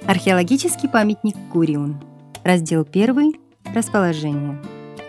Археологический памятник Куриун. Раздел 1. Расположение.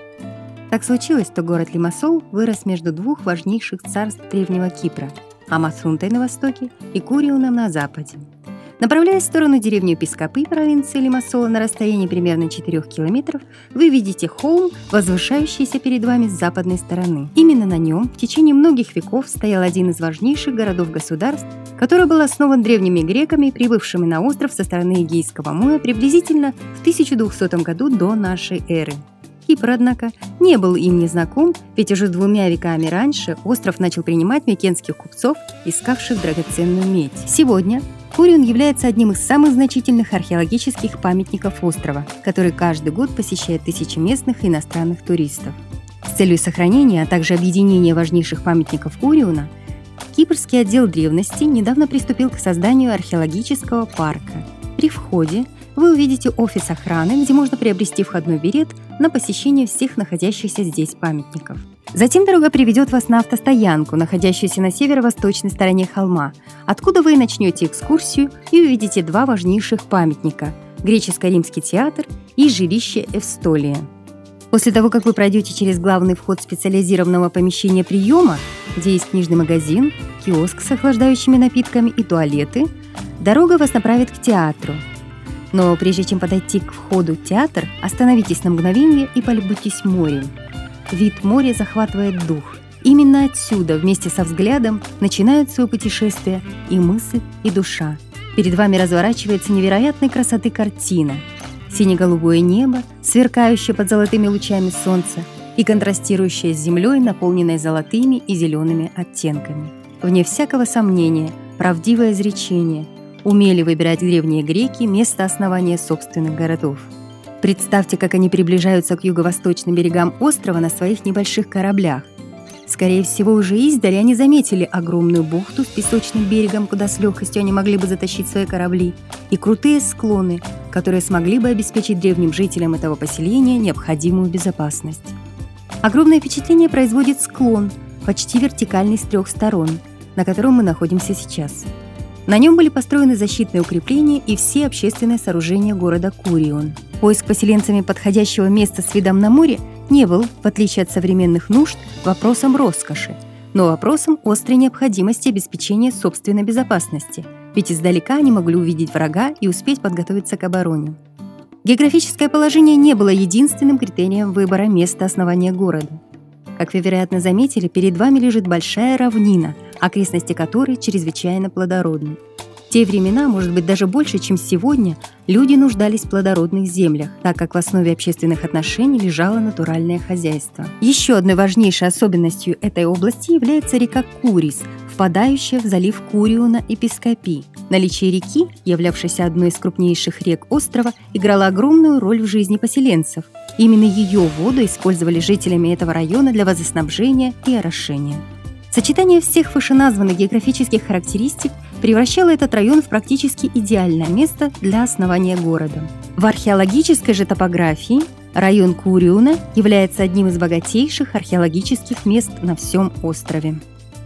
Так случилось, что город Лимассол вырос между двух важнейших царств Древнего Кипра – Амасунтой на востоке и Куриуном на западе. Направляясь в сторону деревни Пискапы провинции Лимассола на расстоянии примерно 4 километров, вы видите холм, возвышающийся перед вами с западной стороны. Именно на нем в течение многих веков стоял один из важнейших городов-государств, который был основан древними греками, прибывшими на остров со стороны Эгейского моря приблизительно в 1200 году до нашей эры. Кипр, однако, не был им не знаком, ведь уже 2 веками раньше остров начал принимать микенских купцов, искавших драгоценную медь. Сегодня Куриун является одним из самых значительных археологических памятников острова, который каждый год посещает тысячи местных и иностранных туристов. С целью сохранения, а также объединения важнейших памятников Куриуна, Кипрский отдел древности недавно приступил к созданию археологического парка. При входе вы увидите офис охраны, где можно приобрести входной билет на посещение всех находящихся здесь памятников. Затем дорога приведет вас на автостоянку, находящуюся на северо-восточной стороне холма, откуда вы начнете экскурсию и увидите 2 важнейших памятника – греческо-римский театр и жилище Эвстолия. После того, как вы пройдете через главный вход специализированного помещения приема, где есть книжный магазин, киоск с охлаждающими напитками и туалеты, дорога вас направит к театру. Но прежде чем подойти к входу в театр, остановитесь на мгновение и полюбуйтесь морем. Вид моря захватывает дух. Именно отсюда, вместе со взглядом, начинают свое путешествие и мысль, и душа. Перед вами разворачивается невероятной красоты картина. Сине-голубое небо, сверкающее под золотыми лучами солнца и контрастирующее с землей, наполненной золотыми и зелеными оттенками. Вне всякого сомнения, правдивое изречение – умели выбирать древние греки место основания собственных городов. Представьте, как они приближаются к юго-восточным берегам острова на своих небольших кораблях. Скорее всего, уже издали они заметили огромную бухту с песочным берегом, куда с легкостью они могли бы затащить свои корабли, и крутые склоны, которые смогли бы обеспечить древним жителям этого поселения необходимую безопасность. Огромное впечатление производит склон, почти вертикальный с 3 сторон, на котором мы находимся сейчас. На нем были построены защитные укрепления и все общественные сооружения города Куриун. Поиск поселенцами подходящего места с видом на море не был, в отличие от современных нужд, вопросом роскоши, но вопросом острой необходимости обеспечения собственной безопасности, ведь издалека они могли увидеть врага и успеть подготовиться к обороне. Географическое положение не было единственным критерием выбора места основания города. Как вы, вероятно, заметили, перед вами лежит большая равнина, окрестности которой чрезвычайно плодородны. В те времена, может быть, даже больше, чем сегодня, люди нуждались в плодородных землях, так как в основе общественных отношений лежало натуральное хозяйство. Еще одной важнейшей особенностью этой области является река Курис, впадающая в залив Куриуна и Пискапи. Наличие реки, являвшейся одной из крупнейших рек острова, играло огромную роль в жизни поселенцев. Именно ее воду использовали жителями этого района для водоснабжения и орошения. Сочетание всех вышеназванных географических характеристик превращало этот район в практически идеальное место для основания города. В археологической же топографии район Куриуна является одним из богатейших археологических мест на всем острове.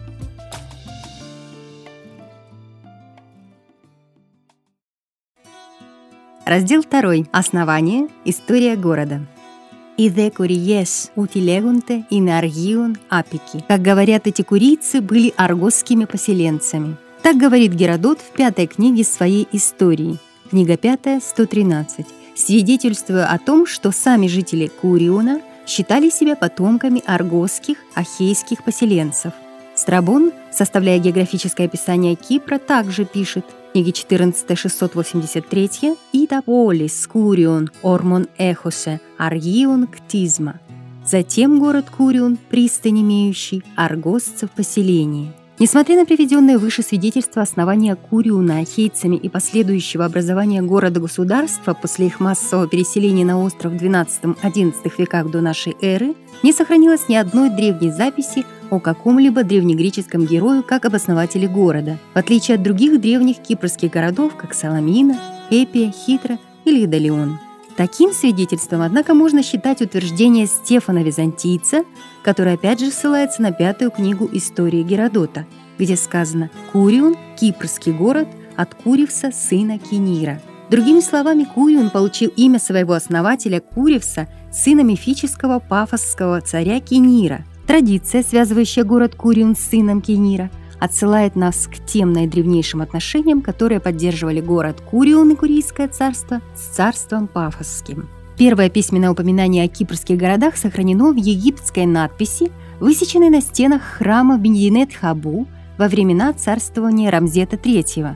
Раздел 2. Основание. История города. «И де куриес утилегунте и наргиун апики». Как говорят, эти курийцы были аргосскими поселенцами. Так говорит Геродот в 5 книге своей истории, книга 5, 113, свидетельствуя о том, что сами жители Куриуна считали себя потомками аргосских, ахейских поселенцев. Страбон, составляя географическое описание Кипра, также пишет, книги 14, 683, «Ита полис Курион ормон эхосе аргион ктизма». Затем город Куриун, пристань имеющий аргосцев поселение. Несмотря на приведенное выше свидетельство основания Куриуна ахейцами и последующего образования города-государства после их массового переселения на остров в XII-XI веках до нашей эры, не сохранилось ни одной древней записи о каком-либо древнегреческом герою как об основателе города, в отличие от других древних кипрских городов, как Саламина, Эпия, Хитра или Идалион. Таким свидетельством, однако, можно считать утверждение Стефана Византийца, который опять же ссылается на 5-ю книгу истории Геродота, где сказано «Куриун – кипрский город от Куривса, сына Кинира». Другими словами, Курион получил имя своего основателя Куривса, сына мифического пафосского царя Кинира. Традиция, связывающая город Курион с сыном Кинира, отсылает нас к тем наидревнейшим отношениям, которые поддерживали город Курион и Курийское царство с царством Пафосским. Первое письменное упоминание о кипрских городах сохранено в египетской надписи, высеченной на стенах храма Мединет-Хабу во времена царствования Рамзета III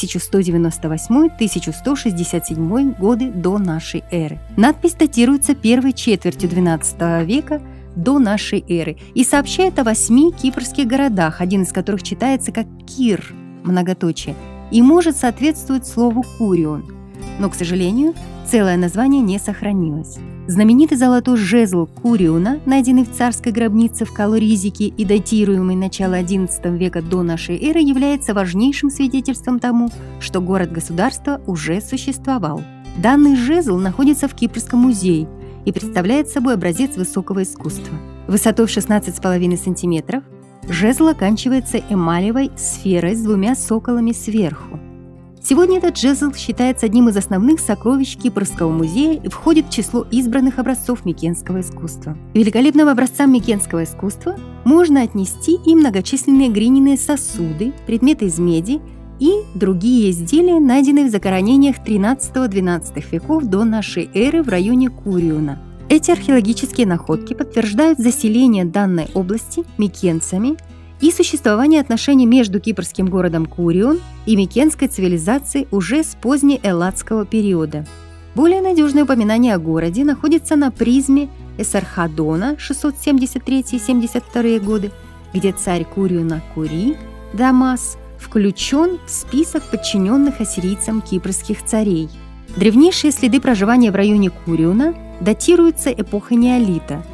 1198-1167 годы до нашей эры. Надпись датируется первой четвертью XII века до нашей эры и сообщает о 8 кипрских городах, один из которых читается как Кир, многоточие, и может соответствовать слову Курион. Но, к сожалению, целое название не сохранилось. Знаменитый золотой жезл Куриона, найденный в царской гробнице в Калоризике и датируемый начало XI века до нашей эры, является важнейшим свидетельством тому, что город-государство уже существовал. Данный жезл находится в Кипрском музее и представляет собой образец высокого искусства. Высотой в 16,5 см жезл оканчивается эмалевой сферой с 2 соколами сверху. Сегодня этот жезл считается одним из основных сокровищ Кипрского музея и входит в число избранных образцов микенского искусства. К великолепным образцам микенского искусства можно отнести и многочисленные глиняные сосуды, предметы из меди и другие изделия, найденные в захоронениях XIII-XII веков до нашей эры в районе Куриона. Эти археологические находки подтверждают заселение данной области микенцами и существование отношений между кипрским городом Курион и микенской цивилизацией уже с позднеэлладского периода. Более надежное упоминание о городе находится на призме Эсархадона 673-72 годы, где царь Куриона Кури, Дамас, включен в список подчиненных ассирийцам кипрских царей. Древнейшие следы проживания в районе Куриона датируются эпохой неолита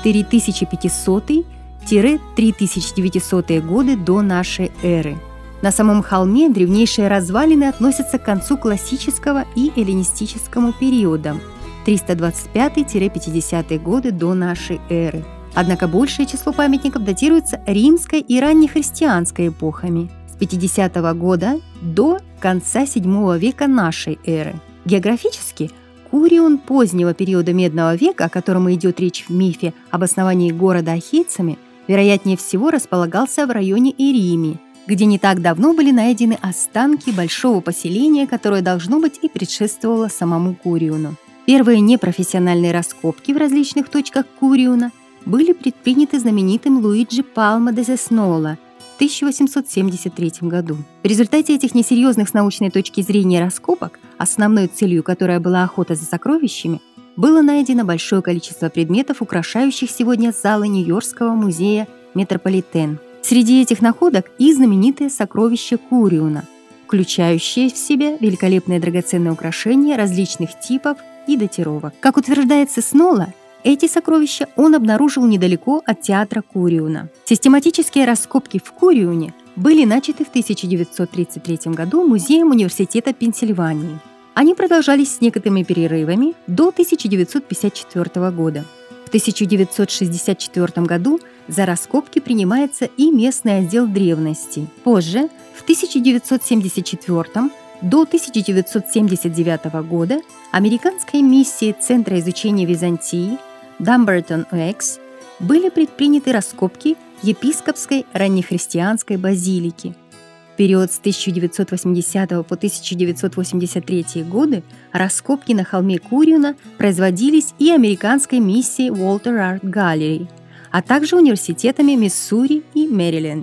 4500-3900 годы до нашей эры. На самом холме древнейшие развалины относятся к концу классического и эллинистическому периодам 325-50 годы до нашей эры. Однако большее число памятников датируется римской и раннехристианской эпохами с 50 года до конца VII века нашей эры. Географически Курион позднего периода Медного века, о котором идет речь в мифе об основании города ахейцами, вероятнее всего располагался в районе Ирими, где не так давно были найдены останки большого поселения, которое, должно быть, и предшествовало самому Куриону. Первые непрофессиональные раскопки в различных точках Куриона были предприняты знаменитым Луиджи Пальма де Сеснола в 1873 году. В результате этих несерьезных с научной точки зрения раскопок, основной целью которой была охота за сокровищами, было найдено большое количество предметов, украшающих сегодня залы Нью-Йоркского музея Метрополитен. Среди этих находок и знаменитые сокровища Куриона, включающие в себя великолепные драгоценные украшения различных типов и датировок. Как утверждает Сеснола, эти сокровища он обнаружил недалеко от театра Куриона. Систематические раскопки в Курионе были начаты в 1933 году Музеем Университета Пенсильвании. Они продолжались с некоторыми перерывами до 1954 года. В 1964 году за раскопки принимается и местный отдел древностей. Позже, в 1974 до 1979 года, американской миссией Центра изучения Византии Дамбертон-Экс были предприняты раскопки епископской раннехристианской базилики. В период с 1980 по 1983 годы раскопки на холме Куриона производились и американской миссией Walter Art Gallery, а также университетами Миссури и Мэриленд.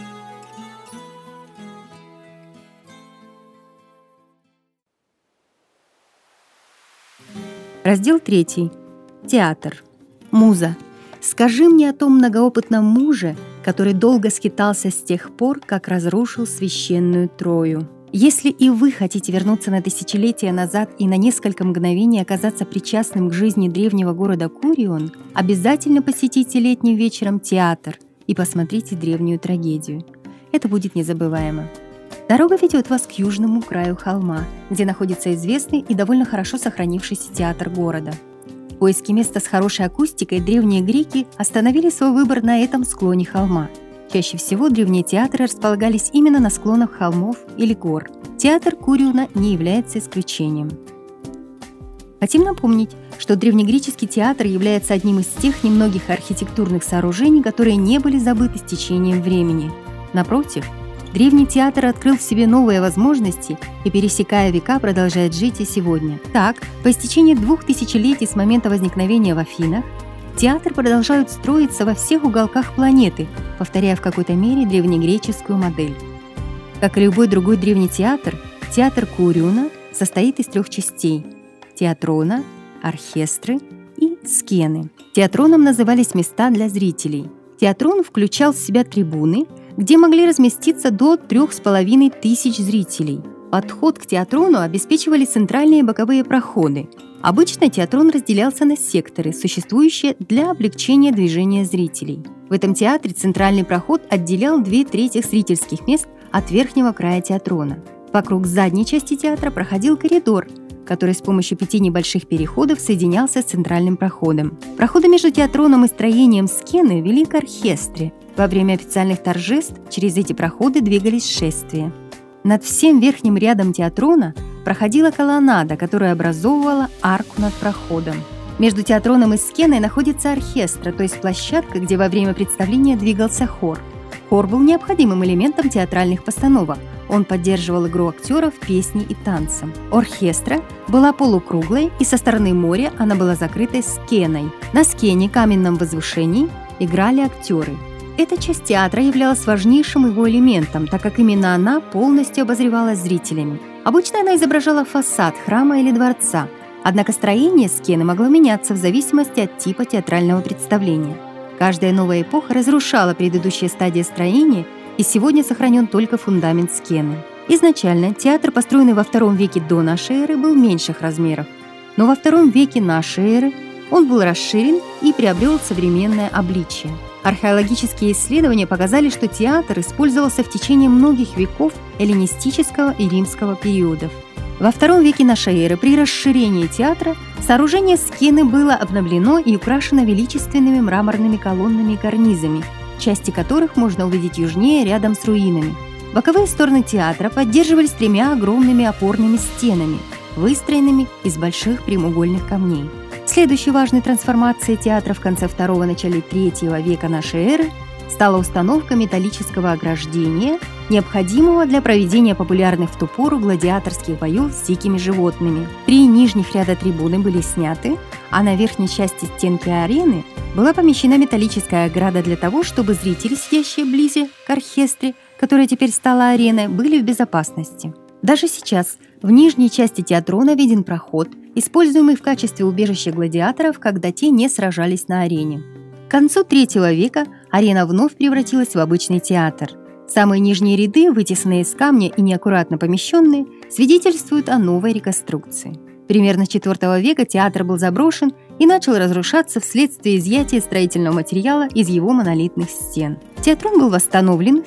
Раздел 3. Театр. Муза. Скажи мне о том многоопытном муже, который долго скитался с тех пор, как разрушил священную Трою. Если и вы хотите вернуться на тысячелетия назад и на несколько мгновений оказаться причастным к жизни древнего города Курион, обязательно посетите летним вечером театр и посмотрите древнюю трагедию. Это будет незабываемо. Дорога ведет вас к южному краю холма, где находится известный и довольно хорошо сохранившийся театр города. В поиске места с хорошей акустикой древние греки остановили свой выбор на этом склоне холма. Чаще всего древние театры располагались именно на склонах холмов или гор. Театр Куриуна не является исключением. Хотим напомнить, что древнегреческий театр является одним из тех немногих архитектурных сооружений, которые не были забыты с течением времени. Напротив, древний театр открыл в себе новые возможности и, пересекая века, продолжает жить и сегодня. Так, по истечении 2000 летий с момента возникновения в Афинах, театры продолжают строиться во всех уголках планеты, повторяя в какой-то мере древнегреческую модель. Как и любой другой древний театр, театр Куриуна состоит из 3 частей – театрона, орхестры и скены. Театроном назывались места для зрителей. Театрон включал в себя трибуны, где могли разместиться до 3500 зрителей. Подход к театрону обеспечивали центральные и боковые проходы. Обычно театрон разделялся на секторы, существующие для облегчения движения зрителей. В этом театре центральный проход отделял 2/3 зрительских мест от верхнего края театрона. Вокруг задней части театра проходил коридор, который с помощью 5 небольших переходов соединялся с центральным проходом. Проходы между театроном и строением скены вели к орхестре. Во время официальных торжеств через эти проходы двигались шествия. Над всем верхним рядом театрона проходила колоннада, которая образовывала арку над проходом. Между театроном и скеной находится орхестра, то есть площадка, где во время представления двигался хор. Хор был необходимым элементом театральных постановок. Он поддерживал игру актеров, песни и танцем. Орхестра была полукруглой, и со стороны моря она была закрытой скеной. На скене, каменном возвышении, играли актеры. Эта часть театра являлась важнейшим его элементом, так как именно она полностью обозревалась зрителями. Обычно она изображала фасад храма или дворца, однако строение скены могло меняться в зависимости от типа театрального представления. Каждая новая эпоха разрушала предыдущие стадии строения, и сегодня сохранен только фундамент скены. Изначально театр, построенный во II веке до нашей эры, был меньших размеров, но во II веке нашей эры он был расширен и приобрел современное обличие. Археологические исследования показали, что театр использовался в течение многих веков эллинистического и римского периодов. Во II веке нашей эры при расширении театра сооружение скены было обновлено и украшено величественными мраморными колоннами и карнизами, части которых можно увидеть южнее рядом с руинами. Боковые стороны театра поддерживались 3 огромными опорными стенами, выстроенными из больших прямоугольных камней. Следующей важной трансформацией театра в конце II – начале III века нашей эры стала установка металлического ограждения, необходимого для проведения популярных в ту пору гладиаторских боев с дикими животными. 3 нижних ряда трибуны были сняты, а на верхней части стенки арены была помещена металлическая ограда для того, чтобы зрители, сидящие вблизи к орхестре, которая теперь стала ареной, были в безопасности. Даже сейчас в нижней части театрона виден проход, используемый в качестве убежища гладиаторов, когда те не сражались на арене. К концу III века арена вновь превратилась в обычный театр. Самые нижние ряды, вытесанные из камня и неаккуратно помещенные, свидетельствуют о новой реконструкции. Примерно с IV века театр был заброшен и начал разрушаться вследствие изъятия строительного материала из его монолитных стен. Театрон был восстановлен в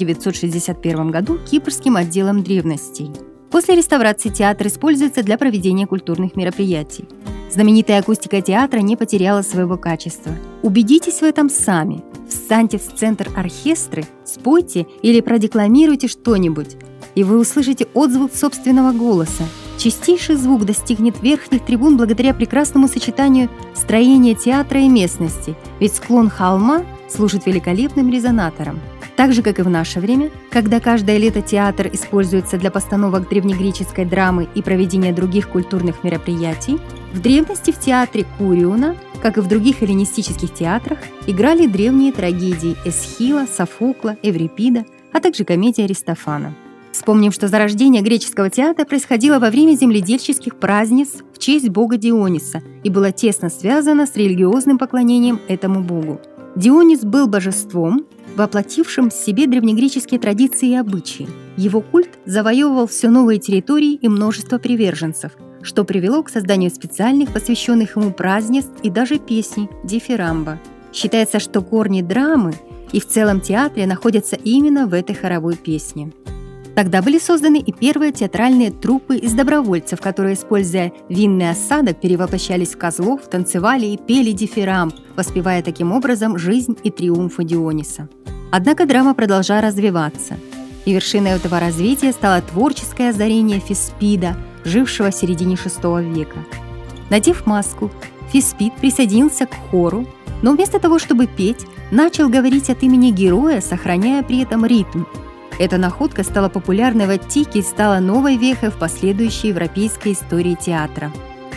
1961 году Кипрским отделом древностей. После реставрации театр используется для проведения культурных мероприятий. Знаменитая акустика театра не потеряла своего качества. Убедитесь в этом сами. Встаньте в центр орхестры, спойте или продекламируйте что-нибудь, и вы услышите отзвук собственного голоса. Чистейший звук достигнет верхних трибун благодаря прекрасному сочетанию строения театра и местности, ведь склон холма служит великолепным резонатором. Так же, как и в наше время, когда каждое лето театр используется для постановок древнегреческой драмы и проведения других культурных мероприятий, в древности в театре Куриуна, как и в других эллинистических театрах, играли древние трагедии Эсхила, Софокла, Эврипида, а также комедии Аристофана. Вспомним, что зарождение греческого театра происходило во время земледельческих празднеств в честь бога Диониса и было тесно связано с религиозным поклонением этому богу. Дионис был божеством, воплотившим в себе древнегреческие традиции и обычаи. Его культ завоевывал все новые территории и множество приверженцев, что привело к созданию специальных, посвященных ему празднеств и даже песней дифирамба. Считается, что корни драмы и в целом театре находятся именно в этой хоровой песне. Тогда были созданы и первые театральные труппы из добровольцев, которые, используя винный осадок, перевоплощались в козлов, танцевали и пели дифирамб, воспевая таким образом жизнь и триумфы Диониса. Однако драма продолжала развиваться, и вершиной этого развития стало творческое озарение Феспида, жившего в середине VI века. Надев маску, Феспид присоединился к хору, но вместо того, чтобы петь, начал говорить от имени героя, сохраняя при этом ритм. Эта находка стала популярной в Аттике и стала новой вехой в последующей европейской истории театра.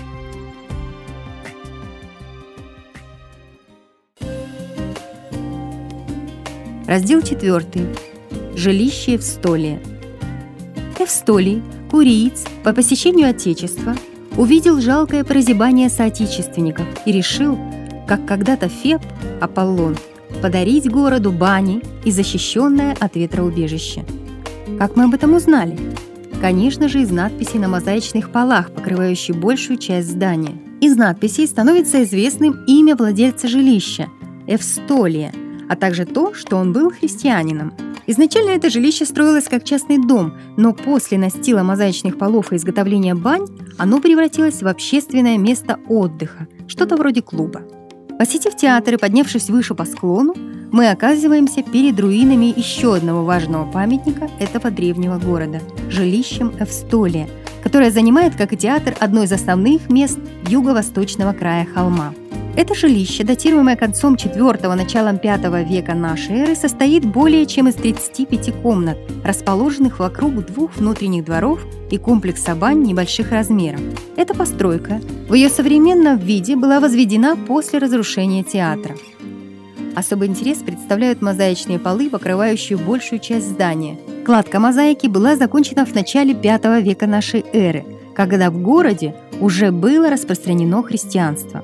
Раздел 4. Жилище Эвстолия. Эвстолий, куриец, по посещению Отечества, увидел жалкое прозябание соотечественников и решил, как когда-то Феб, Аполлон, подарить городу бани и защищенное от ветра убежище. Как мы об этом узнали? Конечно же, из надписей на мозаичных полах, покрывающих большую часть здания. Из надписей становится известным имя владельца жилища – Эвстолия, а также то, что он был христианином. Изначально это жилище строилось как частный дом, но после настила мозаичных полов и изготовления бань оно превратилось в общественное место отдыха, что-то вроде клуба. Посетив театр и поднявшись выше по склону, мы оказываемся перед руинами еще одного важного памятника этого древнего города – жилищем Эвстолия, которое занимает, как и театр, одно из основных мест юго-восточного края холма. Это жилище, датируемое концом IV – началом V века нашей эры, состоит более чем из 35 комнат, расположенных вокруг 2 внутренних дворов и комплекса бань небольших размеров. Эта постройка в ее современном виде была возведена после разрушения театра. Особый интерес представляют мозаичные полы, покрывающие большую часть здания. Кладка мозаики была закончена в начале V века нашей эры, когда в городе уже было распространено христианство.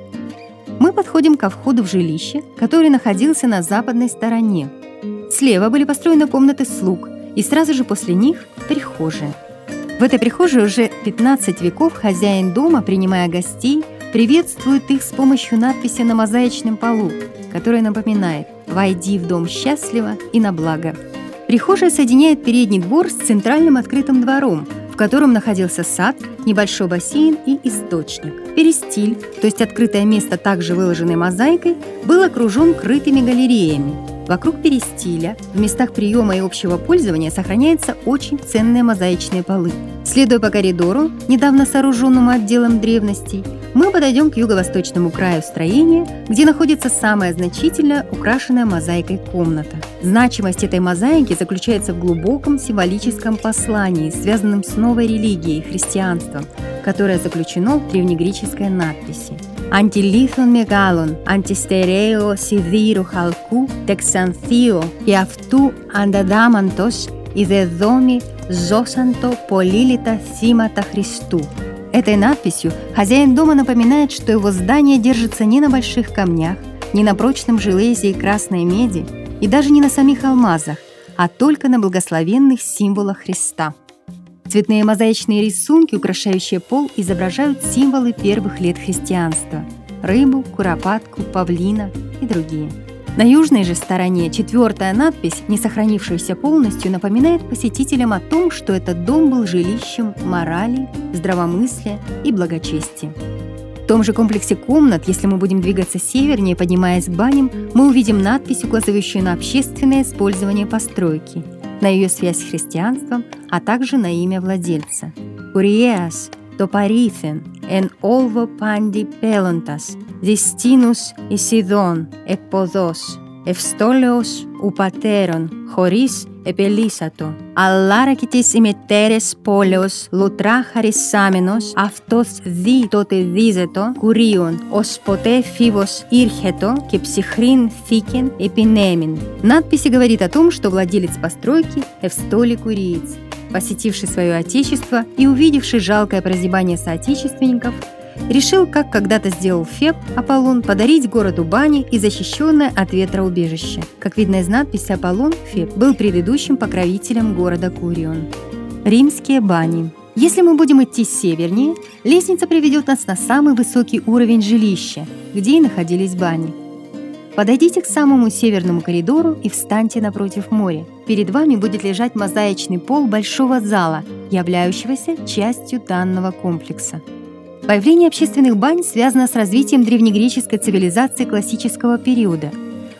Мы подходим ко входу в жилище, который находился на западной стороне. Слева были построены комнаты слуг, и сразу же после них – прихожая. В этой прихожей уже 15 веков хозяин дома, принимая гостей, приветствует их с помощью надписи на мозаичном полу, которая напоминает «Войди в дом счастливо и на благо». Прихожая соединяет передний двор с центральным открытым двором, в котором находился сад, небольшой бассейн и источник. Перистиль, то есть открытое место, также выложенное мозаикой, был окружен крытыми галереями. Вокруг перистиля, в местах приема и общего пользования, сохраняются очень ценные мозаичные полы. Следуя по коридору, недавно сооруженному отделом древностей, мы подойдем к юго-восточному краю строения, где находится самая значительная украшенная мозаикой комната. Значимость этой мозаики заключается в глубоком символическом послании, связанном с новой религией, христианством, которое заключено в древнегреческой надписи. «Αντιλήθων μεγάλων, αντιστερέω σιδήρου χαλκού, τεξανθείο και αυτού ανταδάμαντος, ιδεδόμοι ζώσαντο πολύλιτα θύματα Христу». Этой надписью хозяин дома напоминает, что его здание держится не на больших камнях, не на прочном железе и красной меди, и даже не на самих алмазах, а только на благословенных символах Христа. Цветные мозаичные рисунки, украшающие пол, изображают символы первых лет христианства – рыбу, куропатку, павлина и другие. На южной же стороне 4-я надпись, не сохранившаяся полностью, напоминает посетителям о том, что этот дом был жилищем морали, здравомыслия и благочестия. В том же комплексе комнат, если мы будем двигаться севернее, поднимаясь к баням, мы увидим надпись, указывающую на общественное использование постройки, на ее связь с христианством, а также на имя владельца. «Куриеас, то парифен, эн олво панди пелонтас, дистинус исидон, εκποδός, Ευστόλεος ουπατέρων, χωρίς επελίσατο. Αλλάρακητης ημετέρες πόλεως, λουτρά χαρισάμενος, αυτός δι τότε δίζετο, κουρίον, ως ποτέ φίβος ήρχετο και ψυχρήν θήκεν επινέμιν. Надпись говорит о том, что владелец постройки Эвстолий Куриец, посетивший свое отечество и увидевший жалкое прозябание соотечественников, решил, как когда-то сделал Феб, Аполлон, подарить городу бани и защищенное от ветра убежище. Как видно из надписи, Аполлон, Феб, был предыдущим покровителем города Курион. Римские бани. Если мы будем идти севернее, лестница приведет нас на самый высокий уровень жилища, где и находились бани. Подойдите к самому северному коридору и встаньте напротив моря. Перед вами будет лежать мозаичный пол большого зала, являющегося частью данного комплекса. Появление общественных бань связано с развитием древнегреческой цивилизации классического периода.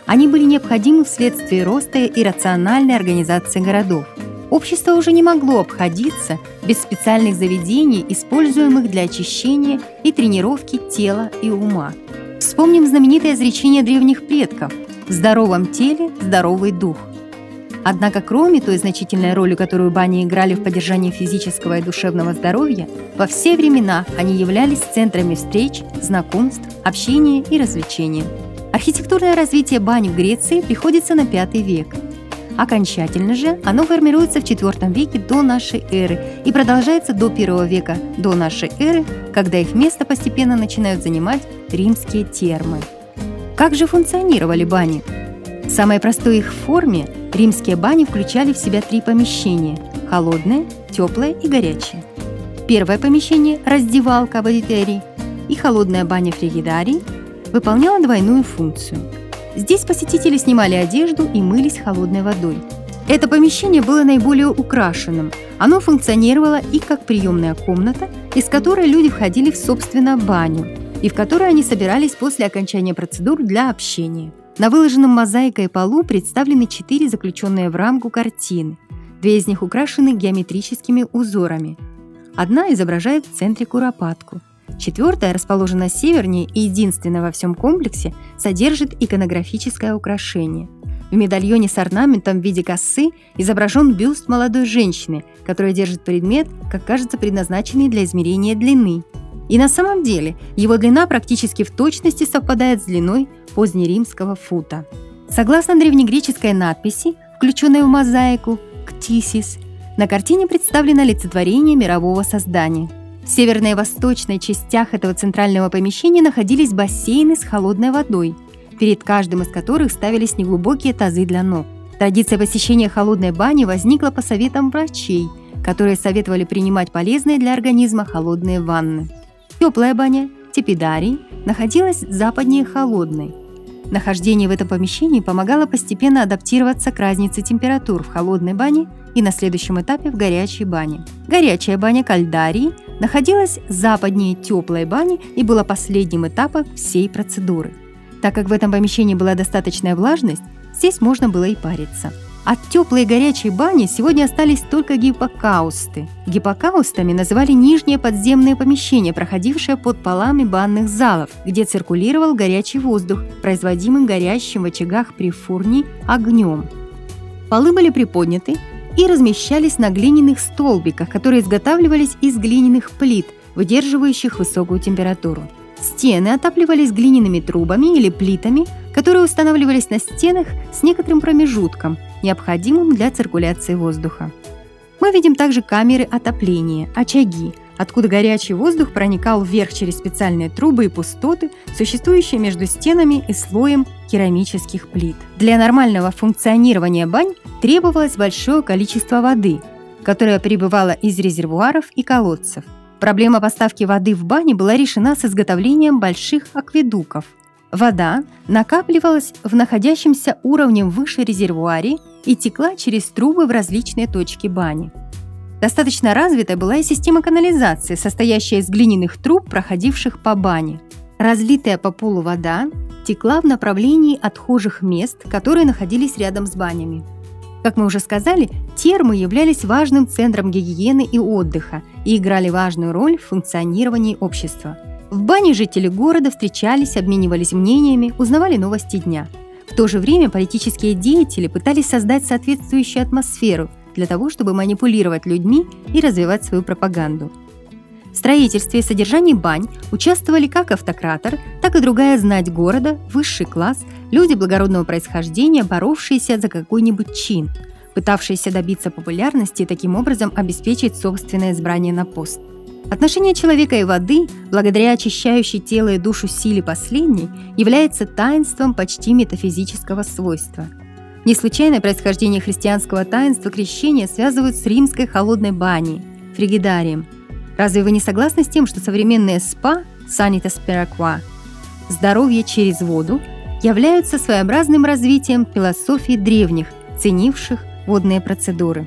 Они были необходимы вследствие роста и рациональной организации городов. Общество уже не могло обходиться без специальных заведений, используемых для очищения и тренировки тела и ума. Вспомним знаменитое изречение древних предков: «В здоровом теле здоровый дух». Однако, кроме той значительной роли, которую бани играли в поддержании физического и душевного здоровья, во все времена они являлись центрами встреч, знакомств, общения и развлечения. Архитектурное развитие бань в Греции приходится на V век. Окончательно же оно формируется в IV веке до нашей эры и продолжается до I века до нашей эры, когда их место постепенно начинают занимать римские термы. Как же функционировали бани? В самой простой их форме римские бани включали в себя 3 помещения – холодное, теплое и горячее. Первое помещение – раздевалка абадитерий и холодная баня фригидарий – выполняла двойную функцию. Здесь посетители снимали одежду и мылись холодной водой. Это помещение было наиболее украшенным. Оно функционировало и как приемная комната, из которой люди входили в, собственно, баню, и в которой они собирались после окончания процедур для общения. На выложенном мозаикой полу представлены 4 заключенные в рамку картины. 2 из них украшены геометрическими узорами. Одна изображает в центре куропатку. 4-я, расположена севернее и единственная во всем комплексе, содержит иконографическое украшение. В медальоне с орнаментом в виде косы изображен бюст молодой женщины, которая держит предмет, как кажется, предназначенный для измерения длины. И на самом деле его длина практически в точности совпадает с длиной позднеримского фута. Согласно древнегреческой надписи, включенной в мозаику «Ктисис», на картине представлено олицетворение мирового создания. В северной и восточной частях этого центрального помещения находились бассейны с холодной водой, перед каждым из которых ставились неглубокие тазы для ног. Традиция посещения холодной бани возникла по советам врачей, которые советовали принимать полезные для организма холодные ванны. Теплая баня, тепидарий, находилась западнее холодной. Нахождение в этом помещении помогало постепенно адаптироваться к разнице температур в холодной бане и на следующем этапе в горячей бане. Горячая баня кальдарий находилась западнее теплой бани и была последним этапом всей процедуры. Так как в этом помещении была достаточная влажность, здесь можно было и париться. От теплой и горячей бани сегодня остались только гиппокаусты. Гиппокаустами называли нижние подземные помещения, проходившие под полами банных залов, где циркулировал горячий воздух, производимый горящим в очагах при фурне огнем. Полы были приподняты и размещались на глиняных столбиках, которые изготавливались из глиняных плит, выдерживающих высокую температуру. Стены отапливались глиняными трубами или плитами, которые устанавливались на стенах с некоторым промежутком, необходимым для циркуляции воздуха. Мы видим также камеры отопления, очаги, откуда горячий воздух проникал вверх через специальные трубы и пустоты, существующие между стенами и слоем керамических плит. Для нормального функционирования бань требовалось большое количество воды, которое прибывало из резервуаров и колодцев. Проблема поставки воды в бане была решена с изготовлением больших акведуков. Вода накапливалась в находящемся уровнем выше резервуаре и текла через трубы в различные точки бани. Достаточно развитой была и система канализации, состоящая из глиняных труб, проходивших по бане. Разлитая по полу вода текла в направлении отхожих мест, которые находились рядом с банями. Как мы уже сказали, термы являлись важным центром гигиены и отдыха и играли важную роль в функционировании общества. В бане жители города встречались, обменивались мнениями, узнавали новости дня. В то же время политические деятели пытались создать соответствующую атмосферу для того, чтобы манипулировать людьми и развивать свою пропаганду. В строительстве и содержании бань участвовали как автократор, так и другая знать города, высший класс, люди благородного происхождения, боровшиеся за какой-нибудь чин, пытавшиеся добиться популярности и таким образом обеспечить собственное избрание на пост. Отношение человека и воды, благодаря очищающей тело и душу силе последней, является таинством почти метафизического свойства. Не случайное происхождение христианского таинства крещения связывают с римской холодной баней, фригидарием. Разве вы не согласны с тем, что современные СПА, Sanitas per Aqua, здоровье через воду, являются своеобразным развитием философии древних, ценивших водные процедуры?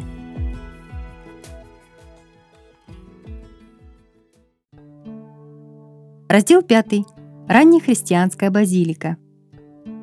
Раздел 5. Раннехристианская базилика.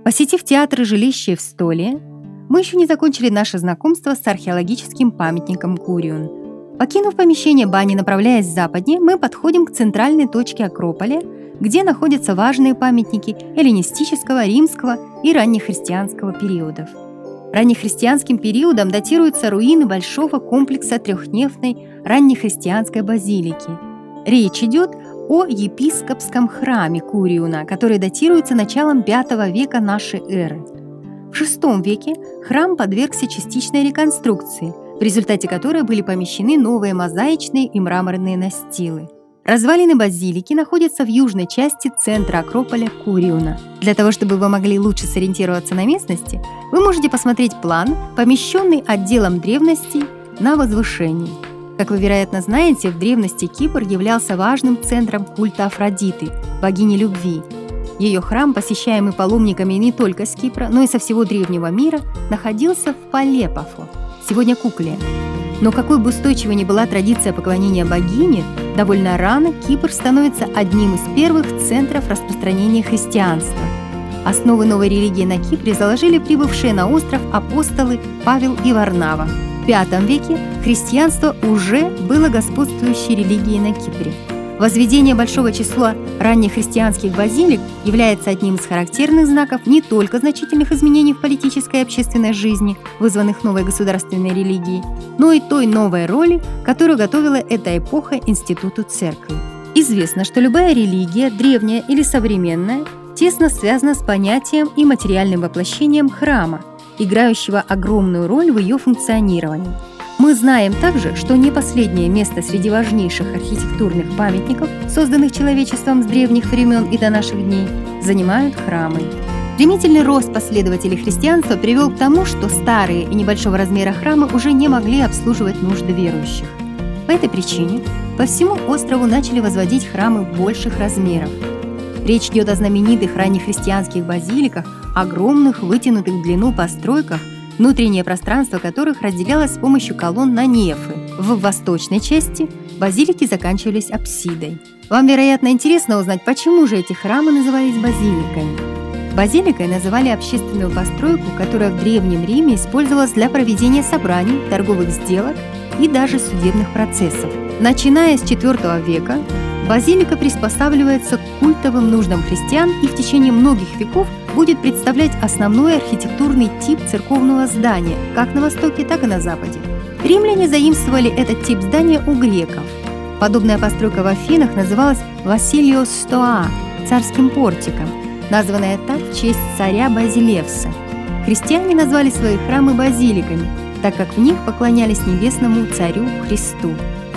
Посетив театр и жилище Евстолия, мы еще не закончили наше знакомство с археологическим памятником Курион. Покинув помещение бани, направляясь западнее, мы подходим к центральной точке Акрополя, где находятся важные памятники эллинистического, римского и раннехристианского периодов. Раннехристианским периодом датируются руины большого комплекса трехнефной раннехристианской базилики. Речь идет о епископском храме Куриона, который датируется началом V века нашей эры. В VI веке храм подвергся частичной реконструкции, в результате которой были помещены новые мозаичные и мраморные настилы. Развалины базилики находятся в южной части центра Акрополя Куриона. Для того, чтобы вы могли лучше сориентироваться на местности, вы можете посмотреть план, помещенный отделом древностей на возвышении. Как вы, вероятно, знаете, в древности Кипр являлся важным центром культа Афродиты, богини любви. Ее храм, посещаемый паломниками не только с Кипра, но и со всего древнего мира, находился в Палепафо, сегодня Кукле. Но какой бы устойчивой ни была традиция поклонения богине, довольно рано Кипр становится одним из первых центров распространения христианства. Основы новой религии на Кипре заложили прибывшие на остров апостолы Павел и Варнава. В V веке христианство уже было господствующей религией на Кипре. Возведение большого числа раннехристианских базилик является одним из характерных знаков не только значительных изменений в политической и общественной жизни, вызванных новой государственной религией, но и той новой роли, которую готовила эта эпоха институту церкви. Известно, что любая религия, древняя или современная, тесно связана с понятием и материальным воплощением храма, играющего огромную роль в ее функционировании. Мы знаем также, что не последнее место среди важнейших архитектурных памятников, созданных человечеством с древних времен и до наших дней, занимают храмы. Стремительный рост последователей христианства привел к тому, что старые и небольшого размера храмы уже не могли обслуживать нужды верующих. По этой причине по всему острову начали возводить храмы больших размеров. Речь идет о знаменитых раннехристианских базиликах, огромных, вытянутых в длину постройках, внутреннее пространство которых разделялось с помощью колонн на нефы. В восточной части базилики заканчивались апсидой. Вам, вероятно, интересно узнать, почему же эти храмы назывались базиликами. Базиликой называли общественную постройку, которая в Древнем Риме использовалась для проведения собраний, торговых сделок и даже судебных процессов. Начиная с IV века базилика приспосабливается к культовым нуждам христиан и в течение многих веков будет представлять основной архитектурный тип церковного здания как на Востоке, так и на Западе. Римляне заимствовали этот тип здания у греков. Подобная постройка в Афинах называлась Василиос Стоа – царским портиком, названная так в честь царя Базилевса. Христиане назвали свои храмы базиликами, так как в них поклонялись небесному царю Христу.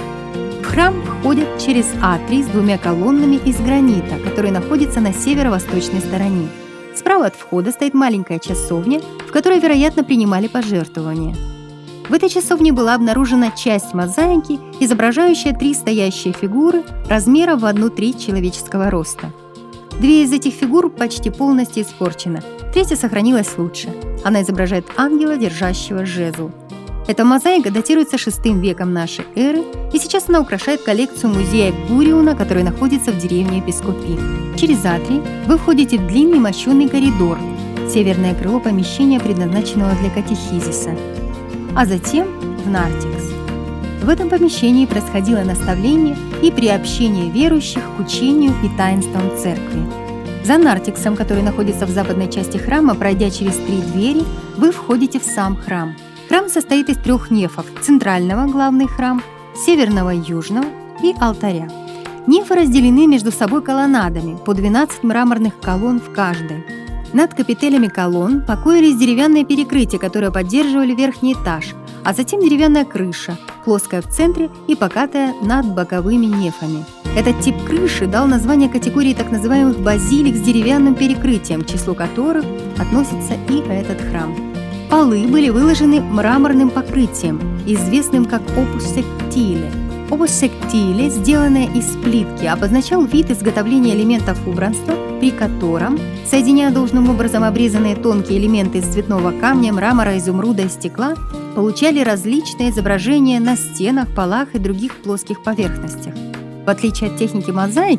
В храм входят через атрий с двумя колоннами из гранита, который находится на северо-восточной стороне. Справа от входа стоит маленькая часовня, в которой, вероятно, принимали пожертвования. В этой часовне была обнаружена часть мозаики, изображающая 3 стоящие фигуры размера в 1/3 человеческого роста. 2 из этих фигур почти полностью испорчены, 3 сохранилась лучше. Она изображает ангела, держащего жезл. Эта мозаика датируется VI веком нашей эры, и сейчас она украшает коллекцию музея Куриона, который находится в деревне Эпископи. Через атрий вы входите в длинный мощенный коридор, северное крыло помещения, предназначенного для катехизиса, а затем в нартикс. В этом помещении происходило наставление и приобщение верующих к учению и таинствам церкви. За нартиксом, который находится в западной части храма, пройдя через 3 двери, вы входите в сам храм. Храм состоит из 3 нефов – центрального, главный храм, северного, южного и алтаря. Нефы разделены между собой колоннадами, по 12 мраморных колонн в каждой. Над капителями колонн покоились деревянные перекрытия, которые поддерживали верхний этаж, а затем деревянная крыша, плоская в центре и покатая над боковыми нефами. Этот тип крыши дал название категории так называемых базилик с деревянным перекрытием, к числу которых относится и этот храм. Полы были выложены мраморным покрытием, известным как опус сектиле. Опус сектиле, сделанное из плитки, обозначал вид изготовления элементов убранства, при котором, соединяя должным образом обрезанные тонкие элементы из цветного камня, мрамора, изумруда и стекла, получали различные изображения на стенах, полах и других плоских поверхностях. В отличие от техники мозаики,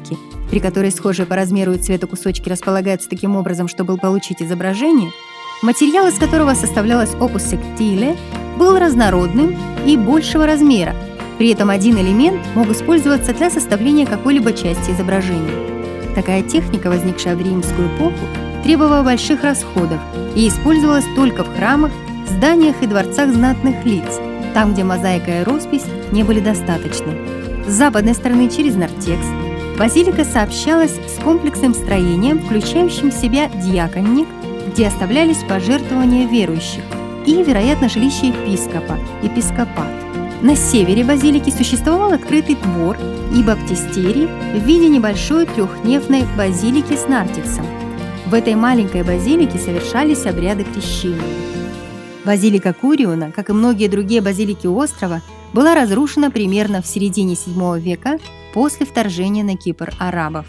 при которой схожие по размеру и цвету кусочки располагаются таким образом, чтобы получить изображение, материал, из которого составлялось opus sectile, был разнородным и большего размера. При этом один элемент мог использоваться для составления какой-либо части изображения. Такая техника, возникшая в римскую эпоху, требовала больших расходов и использовалась только в храмах, зданиях и дворцах знатных лиц, там, где мозаика и роспись не были достаточны. С западной стороны через Нартекс базилика сообщалась с комплексным строением, включающим в себя диаконник, где оставлялись пожертвования верующих, и, вероятно, жилище епископа, епископат. На севере базилики существовал открытый двор и баптистерий в виде небольшой трехнефной базилики с нартексом. В этой маленькой базилике совершались обряды крещения. Базилика Куриуна, как и многие другие базилики острова, была разрушена примерно в середине VII века после вторжения на Кипр арабов.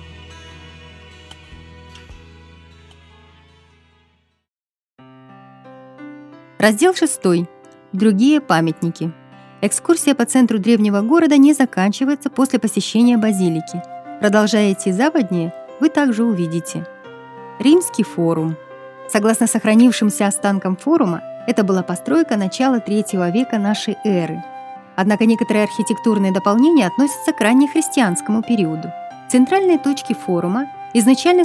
Раздел 6. Другие памятники. Экскурсия по центру древнего города не заканчивается после посещения базилики. Продолжая идти западнее, вы также увидите Римский форум. Согласно сохранившимся останкам форума, это была постройка начала III века нашей эры. Однако некоторые архитектурные дополнения относятся к раннехристианскому периоду. Центральные точки форума изначально